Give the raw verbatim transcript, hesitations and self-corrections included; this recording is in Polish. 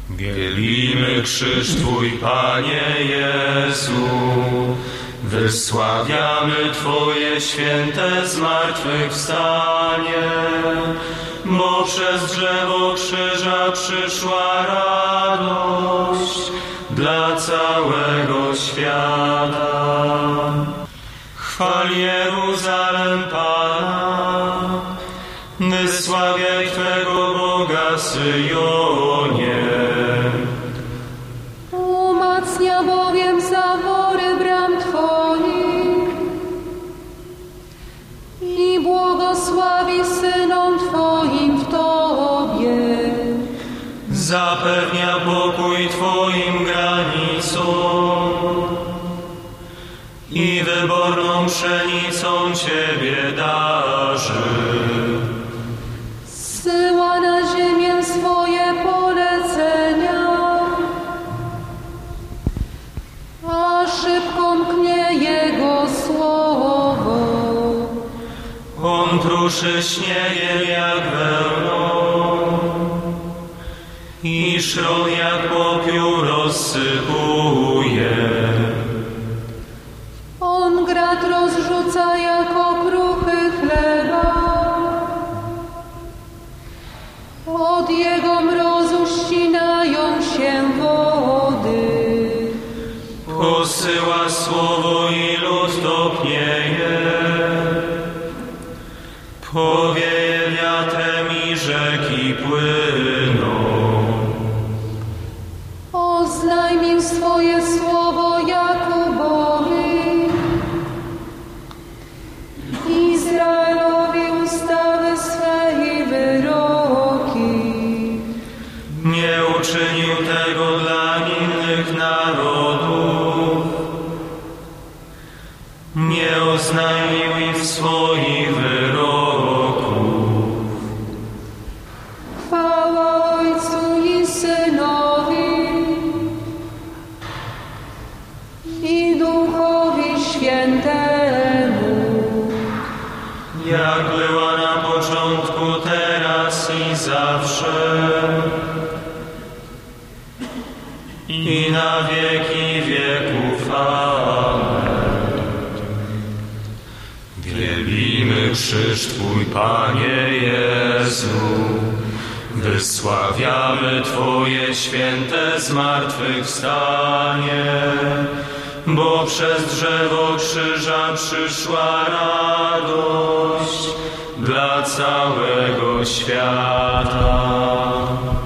Wielbimy krzyż Twój, Panie Jezu, wysławiamy Twoje święte zmartwychwstanie, bo przez drzewo krzyża przyszła radość dla całego świata. Chwal Jeruzalem Pana, wysławiaj Twego Boga, Syjonie. Umacnia bowiem zawory bram Twoich i błogosławi synom Twoim w Tobie. Zapewnia pokój Twoim granicom i wyborną pszenicą Ciebie darzy. Zsyła na ziemię swoje polecenia, a szybko mknie Jego słowo. On pruszy śniegiem jak wełną i szron jak popiół rozsypuje. On grad rozrzuca jako kruchy chleba, od Jego mrozu ścinają się wody. Posyła słowo i lud topnieje, powieje wiatrem i rzeki płyną. Oznajmił swoje słowo Jakubowi, Izraelowi ustawy swe i wyroki. Nie uczynił tego dla innych narodów, nie oznajmił ich swoich wyroków. Chwała Ojcu i Synowi i Duchowi Świętemu, Jak była na początku, teraz i zawsze, i na wieki wieków. Amen. Wielbimy krzyż Twój, Panie Jezu, wysławiamy Twoje święte zmartwychwstanie, bo przez drzewo krzyża przyszła radość dla całego świata.